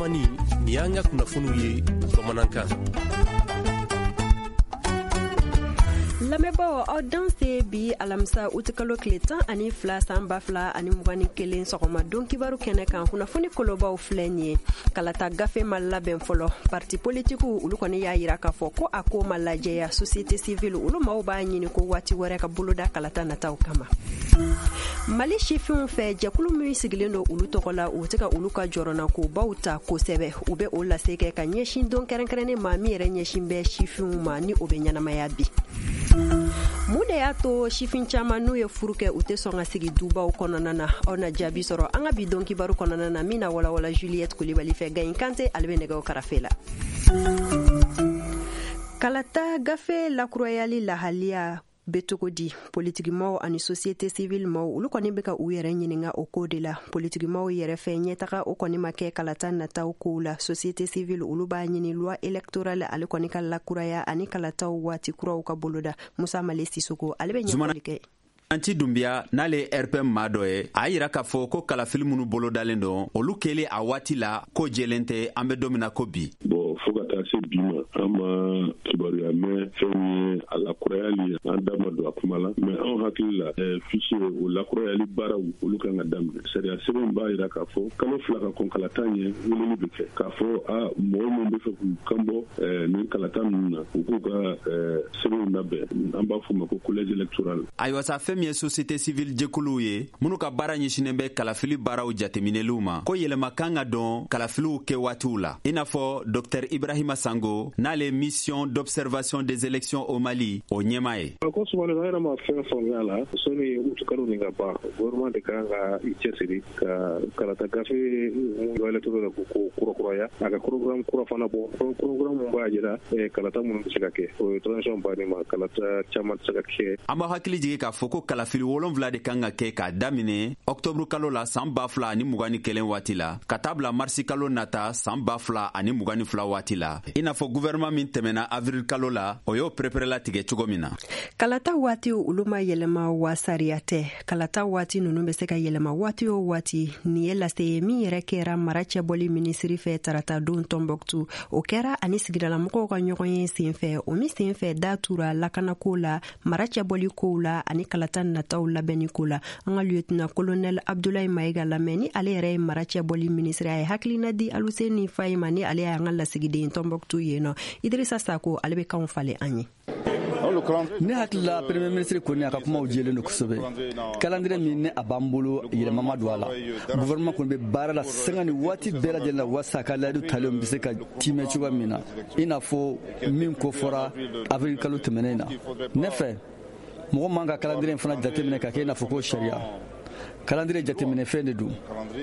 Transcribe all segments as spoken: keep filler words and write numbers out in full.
lamani ni y'an ka kunnafoniw ye bamanankan. Lamɛnbaaw aw danse bi alamisa utikalo tile tan ani fila san ba fila ani mugan ni kelen sɔgɔma don kibaru kɛnɛ kan kunnafoni kolobaw filɛ nin ye kalata gafe ma labɛn fɔlɔ parti politikiw olu kɔni y'a yira k'a fɔ ko a ko ma lajɛya société civile olu maaw b'a ɲini ko waati wɛrɛ ka boloda kalata nataw kama. Mali sifinw fɛ jɛkulu min sigilen don olu tɔgɔ la u tɛ ka olu ka jɔrɔna ko baw ta kosɛbɛ u bɛ o lase kɛ ka ɲɛsin don kɛrɛnkɛrɛnnen ma min yɛrɛ ɲɛsin bɛ sifinw ma ni o bɛ ɲɛnamaya bi. Mun de y'a to sifin caman n'u ye furu kɛ u tɛ sɔn ka sigi dubaw kɔnɔna na aw na jaabi sɔrɔ an ka bi don kibaru kɔnɔna na min na walawala Juliette Kulibali fɛ Gayin Kante ale bɛ nɛgɛw karafe la. Kalata gafe lakurayali lahaliya be cogo di politikimaw ani société civile maw olu kɔni bɛ ka u yɛrɛ ɲininka o ko de la politikimaw yɛrɛ fɛ ɲɛtaga o kɔni ma kɛ kalata nataw ko la société civile olu b'a ɲini loi électorale ale kɔni ka lakuraya ani kalataw waati kuraw ka boloda Musa Male Sisoko ale bɛ ɲɛfɔli kɛ. Anti Dumbia n'ale R P M maa dɔ ye a yira k'a fɔ ko kalafili minnu bolodalen don olu kɛlen a waati la ko jɛlen tɛ an bɛ don min na ko bi. Bon fo ka taa se bi ma an ma kibaruya mɛn fɛn ye a lakurayali an da ma don a kuma la mɛ anw hakili la fichier o lakurayali baaraw olu kan ka daminɛ sariya sɛbɛn b'a yira k'a fɔ kalo fila ka kɔn kalata ɲɛ weleli bɛ kɛ k'a fɔ a mɔgɔ min bɛ fɛ k'u kanbɔ nin kalata ninnu na u k'u ka sɛbɛnw labɛn an b'a fɔ ma ko collège électoral. Ayiwa sa fɛn min ye société civile jɛkuluw ye minnu ka baara ɲɛsinnen bɛ kalafili baaraw jateminɛliw ma ko yɛlɛma kan ka dɔn kalafiliw kɛ waatiw la i n'a fɔ Dr Ibrahima Sango n'ale mission d'observation des élections au Mali o ɲɛma ye. Ko sumani an yɛrɛ ma fɛn faamuya la sɔnni utukalo nin ka ban gouvernement de kan ka i cɛsiri ka kalata gafe électorale la ko kurakuraya a ka programme kura fana bɔ programme mun b'a jira kalata minnu bɛ se ka kɛ o ye transition bannen ma kalata caman tɛ se ka kɛ. An b'a hakili jigin k'a fɔ ko kalafili wolonwula de kan ka kɛ k'a daminɛ octobre kalo la san ba fila ani mugan ni kelen waati la ka taa bila marisi kalo nata san ba fila ani mugan ni fila waati la i n'a fɔ gouvernement min tɛmɛna avril kalo la o y'o prépare tigɛ cogo min na. Kalata waati olu ma yɛlɛma wa sariya tɛ kalata waati ninnu bɛ se ka yɛlɛma waati o waati nin ye lase min yɛrɛ kɛra mara cɛbɔli minisiri fɛ tarata don Tombouctou o kɛra ani sigidalamɔgɔw ka ɲɔgɔn ye senfɛ o min senfɛ da tura lakanako la mara cɛbɔli kow la ani kalata nataw labɛnni ko la an ka lieutenant colonel Abdoulaye Maïga lamɛn ni ale yɛrɛ ye mara cɛbɔli minisiri a ye hakilina di Aluseni Faye ma ni ale y'an ka lasigiden Tombouctou yen nɔ Idrissa Sako ale bɛ kanw falen an ye. Ne hakilila premier ministre kɔni a ka kumaw jɛlen don kosɛbɛ calendrier min ne a b'an bolo yɛlɛmama don a la gouvernement kɔni bɛ baara la sanga ni waati bɛɛ lajɛlen la walasa ka layidu talen bɛ se ka timɛ cogoya min na i n'a fɔ min ko fɔra avril kalo tɛmɛnen na ne fɛ mɔgɔ man ka calendrier fana jateminɛ ka kɛ i n'a fɔ ko sariya calendrier jateminɛ fɛn de don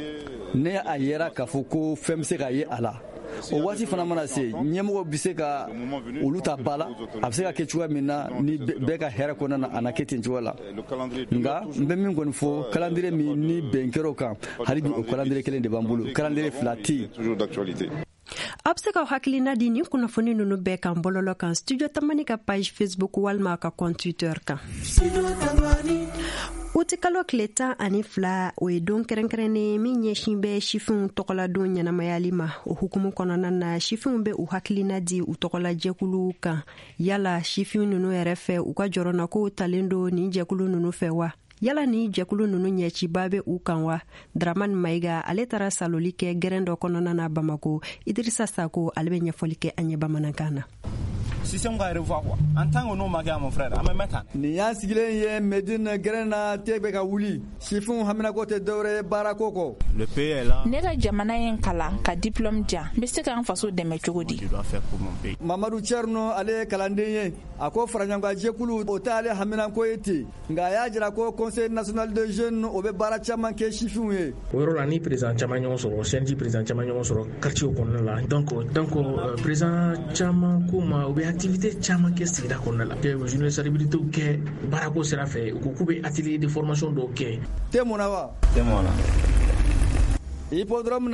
ne a yera k'a fɔ ko fɛn bɛ se ka ye a la o waati fana mana se ɲɛmɔgɔ bɛ se ka olu ta ba la a bɛ se ka kɛ cogoya min na ni bɛɛ ka hɛrɛ kɔnɔna na a na kɛ ten cogoya la nka n bɛ min kɔni fɔ calendrier min ni bɛn kɛr'o kan hali bi o calendrier kelen de b'an bolo calendrier fila tɛ yen. A bɛ se ka hakilina di nin kunnafoni ninnu bɛɛ kan bɔlɔlɔ kan studio tamani ka page Facebook walima ka compte Twitter kan. O tɛ kalo tile tan ani fila o ye don kɛrɛnkɛrɛnnen min ɲɛsin bɛ sifinw tɔgɔla don ɲɛnamayali ma o hukumu kɔnɔna na sifinw bɛ u hakilina di u tɔgɔla jɛkulu kan yala sifinw ninnu yɛrɛ fɛ u ka jɔrɔna kow talen don nin jɛkulu ninnu fɛ wa yala ni jɛkulu ninnu ɲɛciba bɛ u kan wa Dramane Maïga ale taara saloli kɛ gɛrɛn dɔ kɔnɔna na Bamako Idrissa Sako ale bɛ ɲɛfɔli kɛ an ye bamanankan na. Système ka revoir quoi en tant que non maga mon frère am mettre ni ya sigilen ye Medine Grena tebe ka wuli sifun hamina ko te dore barakoko le pays est là ne ka jamana yen kala ka diplôme ja be se ka faso dɛmɛ cogo di Mamadou Tcherno ale kalanden ye ako faranyanga jekulu o tale hamina ko yeti nga ya jira ko conseil national de jeunes o be bara chaman ke sifun ye o yɔrɔ la ni président chaman ɲɔgɔn sɔrɔ C N G président chaman ɲɔgɔn sɔrɔ quartier kɔnɔna la donc donc président chaman ko ma o be activité caman kɛ sigida kɔnɔna la que journée salubrité kɛ baarako sira fɛ u ko k'u bɛ atelier de formation dɔw kɛ te mun na wa te mun na hippodrome na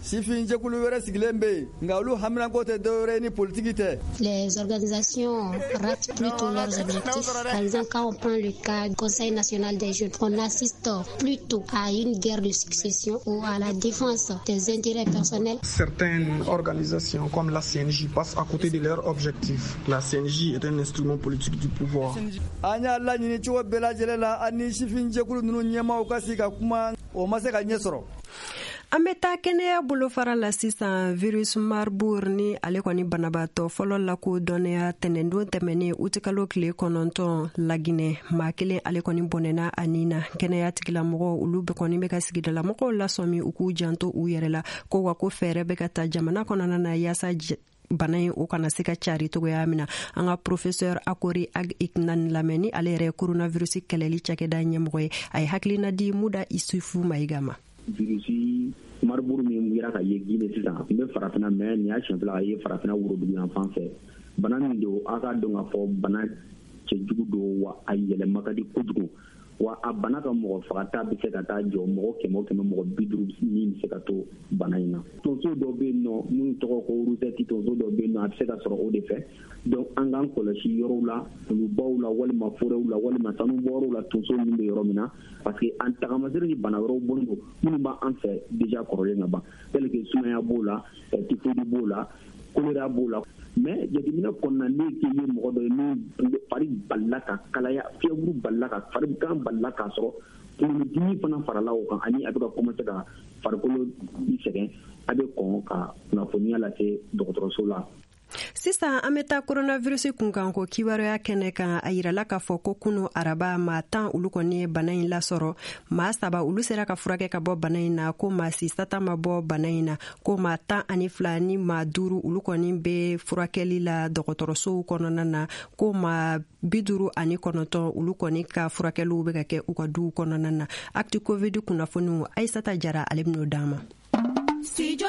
sifin jekulu wɛrɛ sigilen be nga olu hamina ko tɛ dɔwɛrɛ ni politiki tɛ. Les organisations ratent plutôt leurs objectifs. Par exemple, quand on prend le cas du Conseil national des jeunes, on assiste plutôt à une guerre de succession ou à la défense des intérêts personnels. Certaines organisations comme la C N J passent à côté de leurs objectifs. La C N J est un instrument politique du pouvoir. Anya la ɲini cogo bɛɛ lajɛlen la ani sifin jɛkulu ninnu ɲɛmaw ka se ka kuma o ma se ka ɲɛ sɔrɔ. An bɛ taa kɛnɛya bolofara la sisan virus Marburg ni ale kɔni banabaatɔ fɔlɔ la ko dɔnnenya tɛnɛndon tɛmɛnen uti kalo tile kɔnɔntɔn Laginɛ maa kelen ale kɔni bɔnɛna a nin na. Kɛnɛya tigilamɔgɔ olu bɛ kɔni bɛ ka sigidalamɔgɔw lasɔmi u k'u janto u yɛrɛ la ko wa ko fɛɛrɛ bɛ ka ta jamana kɔnɔna na yaasa bana in o kana se ka cari togoya min na. An ka professeur Akori Ag Iknan lamɛnni ale yɛrɛ coronavirus kɛlɛli cakɛda ɲɛmɔgɔ ye. A ye hakilina di Muda Isufu Mayiga ma. Virusi Marburg min yira ka ye Guinée sisan a tun bɛ farafina mɛ nin y'a siɲɛ fila a ye farafina worodugu yan fan fɛ. Bana min don a ka dɔn ka fɔ bana cɛjugu don wa a yɛlɛma ka di kojugu wa a bana ka mɔgɔ fagata bɛ se ka taa jɔ mɔgɔ kɛmɛ o kɛmɛ mɔgɔ bi duuru min bɛ se ka to bana in na. Tonso dɔ bɛ yen nɔ minnu tɔgɔ ko rusɛti tonso dɔ bɛ yen nɔ a bɛ se ka sɔrɔ o de fɛ. Donc an k'an kɔlɔsi yɔrɔw la kulubaw la walima forɛw la walima sanubɔyɔrɔw la tonso min bɛ yɔrɔ min na parce que an tagamasere ni bana wɛrɛw bɔlen don minnu b'an fɛ déjà kɔrɔlen ka ban tel que sumaya b'o la typhoïde b'o la choléra b'o la mais jateminɛ kɔnɔna ne k'i ye mɔgɔ dɔ ye min fari balila ka kalaya fièvre balila ka farigan balila k'a sɔrɔ kunkolodimi fana farala o kan ani a bɛ ka commencer ka farikolo sɛgɛn a bɛ kɔn ka kunnafoniya lase dɔgɔtɔrɔso la. Sisan an bɛ taa coronavirus kunkan ko kibaruya kɛnɛ kan a yirala k'a fɔ ko kunu araba maa tan olu kɔni ye bana in lasɔrɔ maa saba olu sera ka furakɛ ka bɔ bana in na ko maa si sata ma bɔ bana in na ko maa tan ani fila ni maa duuru olu kɔni bɛ furakɛli la dɔgɔtɔrɔsow kɔnɔna na ko maa bi duuru ani kɔnɔntɔn olu kɔni ka furakɛliw bɛ ka kɛ u ka duw kɔnɔna na. Actu Covid kunnafoniw Aisata Jara ale bɛn'o d'an ma. Studio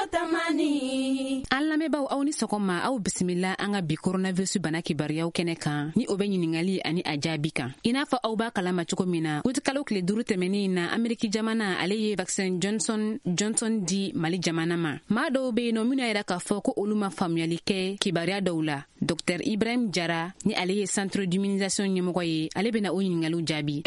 Tamani. An lamɛnbaaw aw ni sɔgɔma aw bisimila an ka bi coronavirus bana kibaruyaw kɛnɛ kan ni o bɛ ɲiningali ani a jaabi kan. I n'a fɔ aw b'a kalama cogo min na uti kalo tile duuru tɛmɛnen na Ameriki jamana ale ye vaccin Johnson Johnson di Mali jamana ma. Maa dɔw bɛ yen nɔ minnu y'a yira k'a fɔ ko olu ma faamuyali kɛ kibaruya dɔw la. Docteur Ibrahim Jara ni ale ye centre d'immunisation ɲɛmɔgɔ ye ale bɛna o ɲininkaliw jaabi.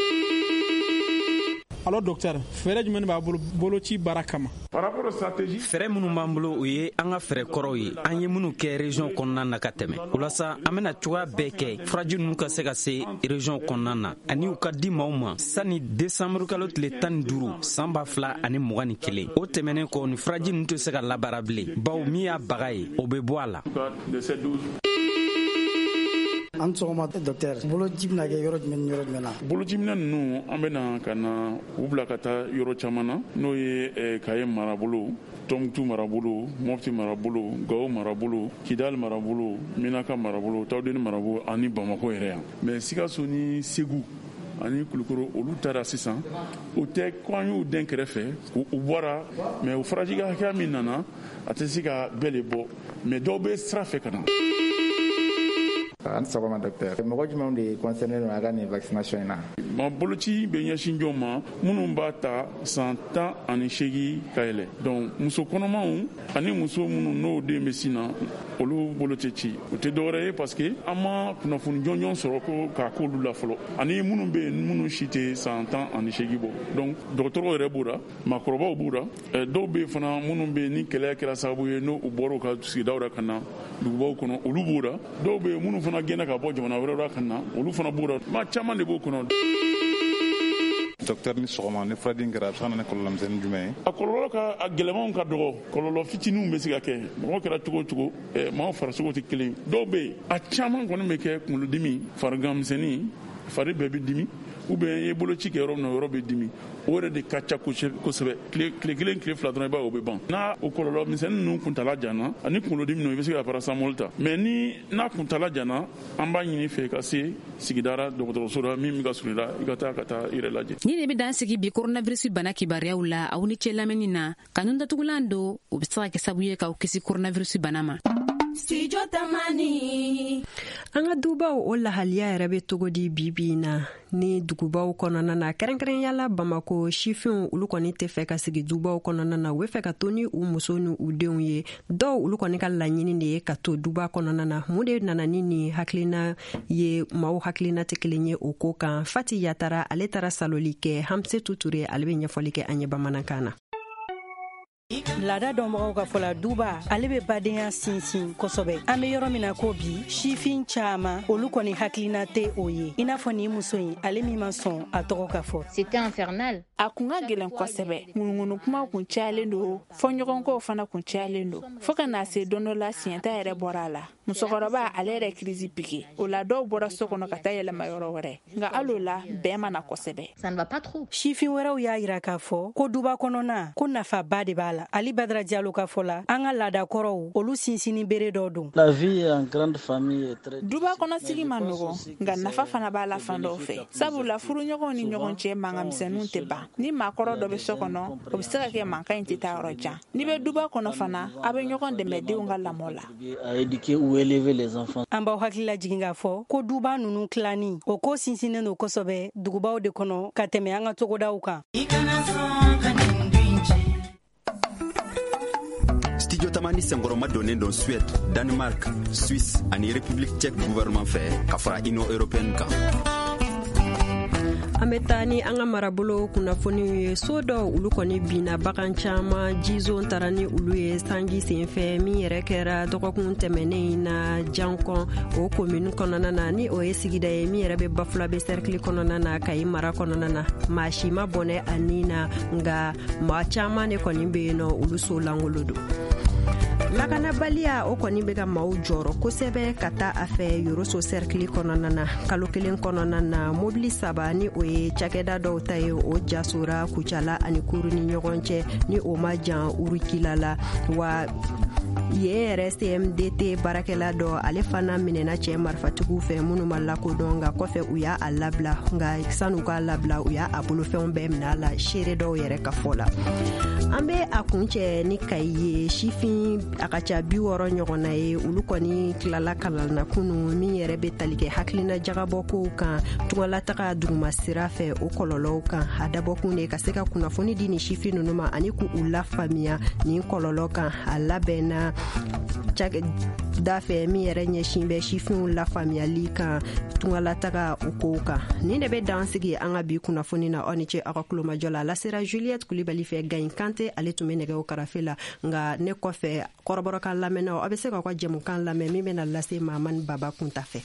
Alors docteur, fɛrɛ jumɛn b'a bolo boloci baara kama? Fɛrɛ minnu b'an bolo o ye an ka fɛrɛ kɔrɔw ye an ye minnu kɛ région kɔnɔna na ka tɛmɛ walasa an bɛna cogoya bɛɛ kɛ furaji ninnu ka se ka se région kɔnɔna na ani u ka di maaw ma sanni décembre kalo tile tan ni duuru san ba fila ani mugan ni kelen o tɛmɛnen kɔ ni furaji ninnu tɛ se ka labaara bilen bawo min y'a baga ye o bɛ bɔ a la. An sɔgɔma docteur boloci bɛna kɛ yɔrɔ jumɛn ni yɔrɔ jumɛn na? Boloci minɛ ninnu an bɛna ka na u bila ka taa yɔrɔ caman na n'o ye Kaye marabolo, Tɔnbukutu marabolo, Mopti marabolo, Gawo marabolo, Kidal marabolo, Minaka marabolo, Tawudeni marabolo ani Bamako yɛrɛ yan. Mais Sikaso ni Segu ani Kulukoro olu taara sisan u tɛ ko an y'u den kɛrɛfɛ u bɔra mais u faraji ka hakɛya min nana a tɛ se ka bɛɛ de bɔ mais dɔw bɛ sira fɛ ka na. An sɔgɔma docteur mɔgɔ jumɛnw de concerné don a ka nin vaccination in na? Ma boloci bɛ ɲɛsin jɔn ma minnu b'a ta san tan ani seegin ka yɛlɛ donc muso kɔnɔmaw ani muso minnu n'o den bɛ sin na olu bolo tɛ ci o tɛ dɔwɛrɛ ye parce que an ma kunnafoni jɔnjɔn sɔrɔ ko k'a k'olu la fɔlɔ ani minnu bɛ yen minnu si tɛ san tan ani seegin bɔ donc dɔgɔtɔrɔw yɛrɛ b'o la maakɔrɔbaw b'o la dɔw bɛ yen fana minnu bɛ yen ni kɛlɛ kɛra sababu ye n'u bɔra u ka sigidaw la ka na dugubaw kɔnɔ olu b'o la dɔw bɛ yen minnu fana gɛnna ka bɔ jamana wɛrɛw la ka na olu fana b'o la maa caman de b'o kɔnɔ. Docteur ni sɔgɔma ni furadi in kɛra a bɛ se ka na ni kɔlɔlɔ misɛnnin jumɛn ye? A kɔlɔlɔ ka a gɛlɛmanw ka dɔgɔ kɔlɔlɔ fitininw bɛ se ka kɛ mɔgɔ kɛra cogo o cogo maaw farisogo tɛ kelen dɔw bɛ yen a caman kɔni bɛ kɛ kunkolodimi farigan misɛnnin fari bɛɛ bɛ dimi ou bien i ye boloci kɛ yɔrɔ min na yɔrɔ bɛ dimi o yɛrɛ de ka ca kosɛbɛ tile kelen tile fila dɔrɔn i b'a ye o bɛ ban n'a o kɔlɔlɔ misɛnnin ninnu kuntala janna ani kunkolodimi ninnu i bɛ se ka paracetamol ta mais ni n'a kuntala janna an b'a ɲini fɛ ka se sigidara dɔgɔtɔrɔso la min bɛ ka surun i la i ka taa ka taa i yɛrɛ lajɛ. Ni de bɛ dan sigi bi coronavirus bana kibaruyaw la aw ni cɛ lamɛnni na kanu datugulan don o bɛ se ka kɛ sababu ye k'aw kisi coronavirus bana ma. Studio Tamani. An ka dubaw o lahaliya yɛrɛ bɛ togo di bibi na ni dugubaw kɔnɔna na kɛrɛnkɛrɛnyala Bamako sifinw olu kɔni tɛ fɛ ka sigi dubaw kɔnɔna na u bɛ fɛ ka to ni u muso ni u denw ye dɔw olu kɔni ka laɲini de ye ka to duba kɔnɔna na mun de nana ni ni hakilina ye maaw hakilina tɛ kelen ye o ko kan Fati Yatara ale taara saloli kɛ Hamsetu Ture ale bɛ ɲɛfɔli kɛ an ye bamanankan na. Lada dɔnbagaw ka fɔla duba ale be badenya sinsin kosɛbɛ an be yɔrɔ mina ko bi sifin caaman olu kɔni hakilina tɛ o ye i n'a fɔ ni muso in ale min ma sɔn a tɔgɔ ka fɔ c'était infernal a kun ka gɛlɛn kosɛbɛ ŋunuŋunu kuma kun cayalen do fɔɲɔgɔnkow fana kun cayalen do fo ka na se don dɔ la siɲɛta yɛrɛ bɔra a la musokɔrɔba ale yɛrɛ kirisi pike o la dɔw bɔra so kɔnɔ ka taa yɛlɛma yɔrɔ wɛrɛ nka alo la bɛɛ mana kosɛbɛ ça ne va pas trop sifin wɛrɛw y'a yira k'a fɔ ko duba kɔnɔna ko nafaba de b'a la Ali Badara Diallo ka fɔla an ka laadakɔrɔw olu sinsini bere dɔ don la vie en grande famille est très duba kɔnɔ sigi ma nɔgɔ nka nafa fana b'a la fan dɔw fɛ sabula furuɲɔgɔnw ni ɲɔgɔn cɛ mangamisɛnninw tɛ ban ni maakɔrɔ dɔ bɛ so kɔnɔ o bɛ se ka kɛ mankan in tɛ taa yɔrɔ jan ni bɛ duba kɔnɔ fana a bɛ ɲɔgɔn dɛmɛ denw ka lamɔ la à éduquer ou élever les enfants an b'aw hakilila jigin k'a fɔ ko duba ninnu tilani o ko sinsinnen don kosɛbɛ dugubaw de kɔnɔ ka tɛmɛ an ka togodaw kan Studio Tamani sengoroma donnen don Suède, Danemark, Suisse ani République tchèque gouvernement fɛ ka fara Union européenne kan. An bɛ taa ni an ka marabolo kunnafoniw ye so dɔw olu kɔni binna bagan caman jizo taara ni olu ye sanji senfɛ min yɛrɛ kɛra dɔgɔkun tɛmɛnen na Jankɔn o komini kɔnɔna na ni o ye sigida ye min yɛrɛ bɛ Bafulabe cercle kɔnɔna na Kayi mara kɔnɔna na maa si ma bɔnɛ a ni na nka maa caman de kɔni bɛ yen nɔ olu so langolo don. Lakanabaliya o kɔni bɛ ka maaw jɔrɔ kosɛbɛ ka taa a fɛ Yoroso cercle kɔnɔna na kalo kelen kɔnɔna na mobili saba ni o ye cakɛda dɔw ta ye o jasora Kucala ani Kuru ni ɲɔgɔn cɛ ni o ma jan Urukila la wa yen yɛrɛ C M D T baarakɛla dɔ ale fana minɛna cɛ marifatigiw fɛ minnu ma lakodɔn nka kɔfɛ u y'a labila nka sanu k'a labila u y'a bolofɛnw bɛɛ minɛ a la seere dɔw yɛrɛ ka fɔ la. An bɛ a kuncɛ ni Kayi ye sifin a ka ca bi wɔɔrɔ ɲɔgɔnna ye olu kɔni tilala kalan na kunu min yɛrɛ bɛ tali kɛ hakilina jagabɔ kow kan tungalataga duguma sira fɛ o kɔlɔlɔw kan a dabɔkun de ka se ka kunnafoni di ni sifin ninnu ma ani k'u lafaamuya nin kɔlɔlɔ kan a labɛnna da fɛ min yɛrɛ ɲɛsin bɛ sifinw lafaamuyali kan tungalataga o kow kan nin de bɛ dan sigi an ka bi kunnafoni na aw ni ce aw ka kulomajɔ la lasera Juliette Kulibali fɛ Gayin Kante ale tun bɛ nɛgɛw karafe la nka ne kɔfɛ kɔrɔbɔrɔkan lamɛnnaw aw bɛ se k'aw ka jɛmukan lamɛn min bɛna lase Mamani Baba Kunta fɛ.